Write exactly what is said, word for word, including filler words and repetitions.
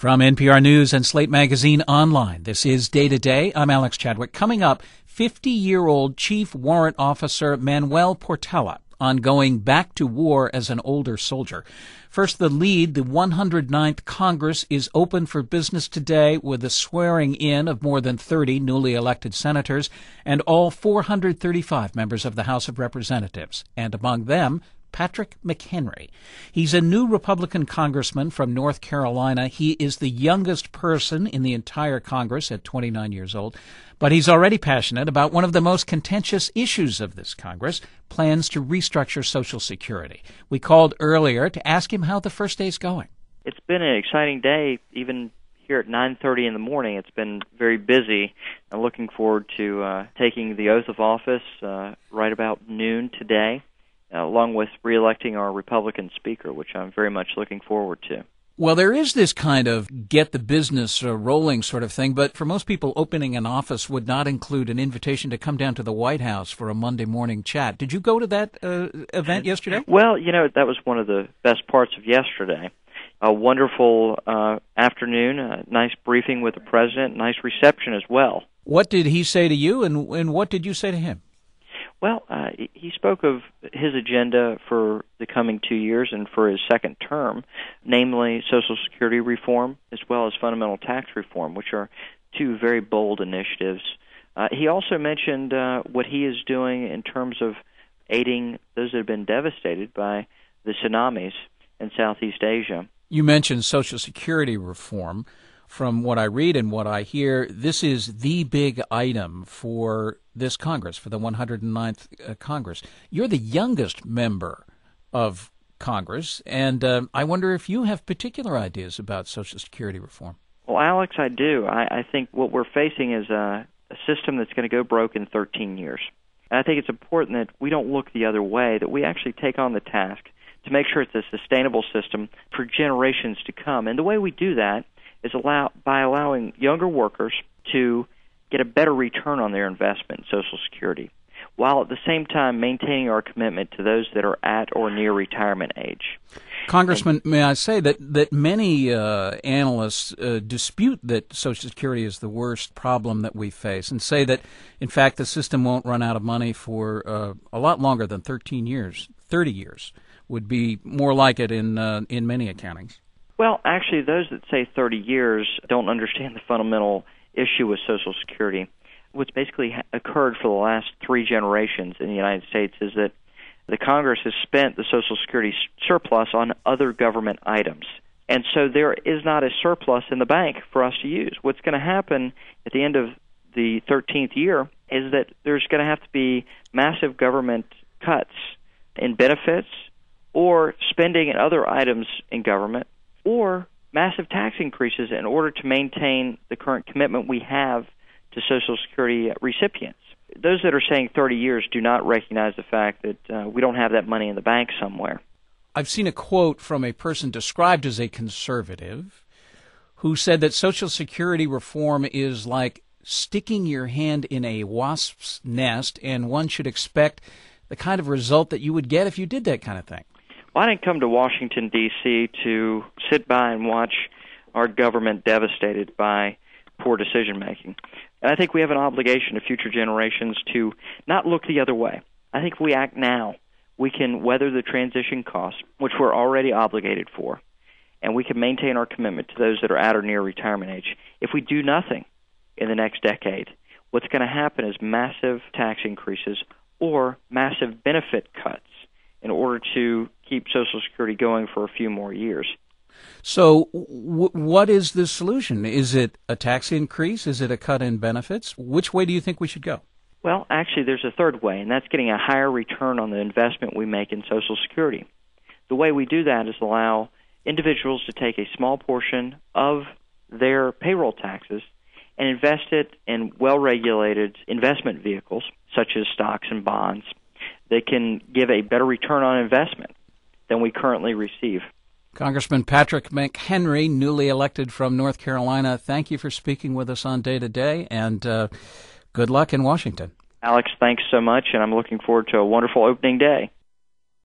From N P R News and Slate Magazine Online, this is Day to Day. I'm Alex Chadwick. Coming up, fifty-year-old Chief Warrant Officer Manuel Portela on going back to war as an older soldier. First, the lead, the one hundred ninth Congress is open for business today with the swearing in of more than thirty newly elected senators and all four hundred thirty-five members of the House of Representatives, and among them, Patrick McHenry. He's a new Republican congressman from North Carolina. He is the youngest person in the entire Congress at twenty-nine years old, but he's already passionate about one of the most contentious issues of this Congress, plans to restructure Social Security. We called earlier to ask him how the first day's going. It's been an exciting day, even here at nine thirty in the morning. It's been very busy. I'm looking forward to uh, taking the oath of office uh, right about noon today, Uh, along with reelecting our Republican Speaker, which I'm very much looking forward to. Well, there is this kind of get the business uh, rolling sort of thing, but for most people, opening an office would not include an invitation to come down to the White House for a Monday morning chat. Did you go to that uh, event yesterday? Well, you know, that was one of the best parts of yesterday. A wonderful uh, afternoon, a nice briefing with the President, nice reception as well. What did he say to you, and, and what did you say to him? Well, uh, he spoke of his agenda for the coming two years and for his second term, namely Social Security reform as well as fundamental tax reform, which are two very bold initiatives. Uh, he also mentioned uh, what he is doing in terms of aiding those that have been devastated by the tsunamis in Southeast Asia. You mentioned Social Security reform. From what I read and what I hear, this is the big item for this Congress, for the one hundred ninth uh, Congress. You're the youngest member of Congress, and uh, I wonder if you have particular ideas about Social Security reform. Well, Alex, I do. I, I think what we're facing is a, a system that's going to go broke in thirteen years. And I think it's important that we don't look the other way, that we actually take on the task to make sure it's a sustainable system for generations to come. And the way we do that is allow, by allowing younger workers to get a better return on their investment in Social Security, while at the same time maintaining our commitment to those that are at or near retirement age. Congressman, and, may I say that, that many uh, analysts uh, dispute that Social Security is the worst problem that we face and say that, in fact, the system won't run out of money for uh, a lot longer than thirteen years. thirty years would be more like it in uh, in many accountings. Well, actually, those that say thirty years don't understand the fundamental issue with Social Security. What's basically ha- occurred for the last three generations in the United States is that the Congress has spent the Social Security s- surplus on other government items. And so there is not a surplus in the bank for us to use. What's going to happen at the end of the thirteenth year is that there's going to have to be massive government cuts in benefits or spending in other items in government, or massive tax increases in order to maintain the current commitment we have to Social Security recipients. Those that are saying thirty years do not recognize the fact that uh, we don't have that money in the bank somewhere. I've seen a quote from a person described as a conservative who said that Social Security reform is like sticking your hand in a wasp's nest, and one should expect the kind of result that you would get if you did that kind of thing. Well, I didn't come to Washington, D C to sit by and watch our government devastated by poor decision-making. And I think we have an obligation to future generations to not look the other way. I think if we act now, we can weather the transition costs, which we're already obligated for, and we can maintain our commitment to those that are at or near retirement age. If we do nothing in the next decade, what's going to happen is massive tax increases or massive benefit cuts in order to keep Social Security going for a few more years. So w- what is the solution? Is it a tax increase? Is it a cut in benefits? Which way do you think we should go? Well, actually, there's a third way, and that's getting a higher return on the investment we make in Social Security. The way we do that is allow individuals to take a small portion of their payroll taxes and invest it in well-regulated investment vehicles, such as stocks and bonds, that can give a better return on investment than we currently receive. Congressman Patrick McHenry, newly elected from North Carolina, thank you for speaking with us on Day to Day, and uh, good luck in Washington. Alex, thanks so much, and I'm looking forward to a wonderful opening day.